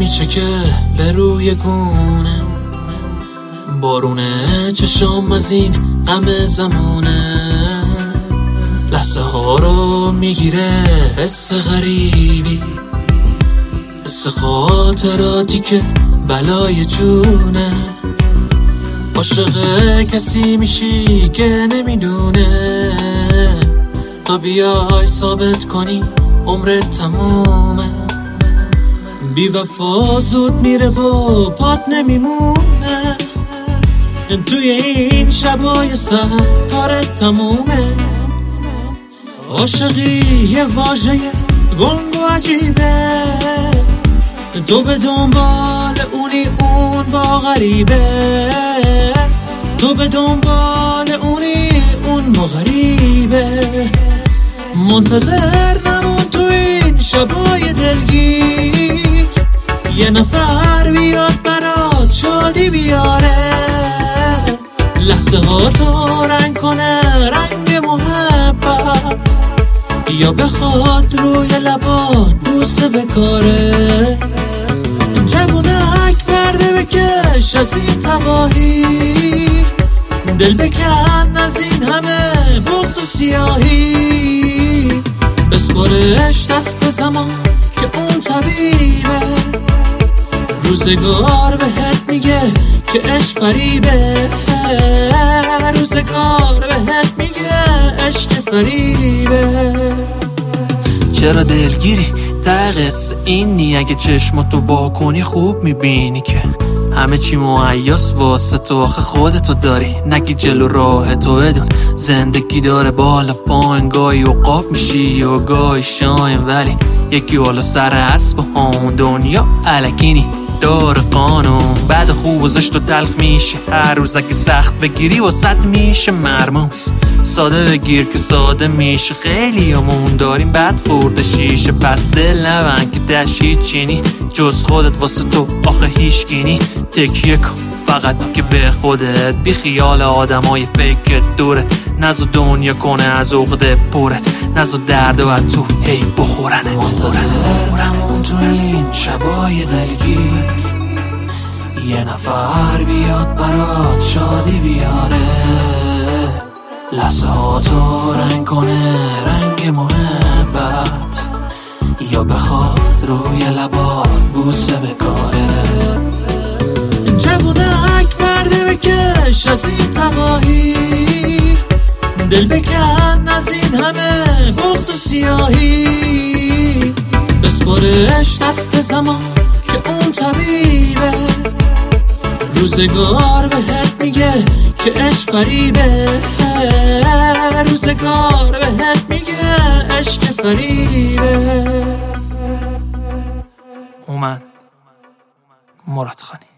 میچکه به روی گونه، بارونه چشام از این غم زمونه، لحظه ها رو میگیره حس غریبی، حس خاطراتی که بلای جونه. عاشق کسی میشی که نمیدونه، تا بیای ثابت کنی عمرت تمومه. بی وفا زود میره و پات نمیمونه، توی این شبای سرد کارت تمومه. عاشقی یه واژه گنگ و عجیبه، تو به دنبال اونی اون با غریبه، تو به دنبال اونی اون با غریبه. منتظر نمون تو این شبای دلگیر، یه نفر بیاد برات شادی بیاره، لحظه ها تو رنگ کنه رنگ محبت، یا بخواد روی لبات بوسه بکاره. جوونک پرده بکش از این تباهی، دل بکن از این همه بغض و سیاهی، بسپارش دست زمان که اون طبیبه، روزگار بهت میگه که عشق فریبه، روزگار بهت میگه عشق فریبه. چرا دلگیری؟ ته قصه اینی اگه چشماتو وا کنی خوب میبینی که همه چی مهیاس واسه تو، آخه خودتو داری نگی جلو راه تو. بدون زندگی داره بالا پایین، گاهی عقاب میشی و گاهی شاین، ولی یکی بالا سر اسب همون دنیا الکینی داره قانون. بعد خوب و زشت و تلخ میشه هر روز، اگه سخت بگیری واسط میشه مرموز. ساده بگیر که ساده میشه، خیلی همون داریم بد خورده شیشه. پس دل نبند که دشی چینی جز خودت واسه تو آخه هیچ گینی. تکیه کن فقط که به خودت، بی خیال آدمای فیک دورت، نزو دنیا کنه از عقده پرت، نزو درد و تو هی بخورنت. منتظر نمون تو این شبای دلگیر، یه نفر بیاد برات شادی بیاره، لحظه ها تو رنگ کنه رنگ محبت، یا بخواد روی لبات بوسه بکاره. جوونک پرده بکش از این تباهی، دل بکن از این همه بغض و سیاهی، بسپارش دست زمان که اون طبیبه، روزگار بهت میگه که عشق فریبه، روزگار بهت میگه عشق فریبه. اومن مراد خانی.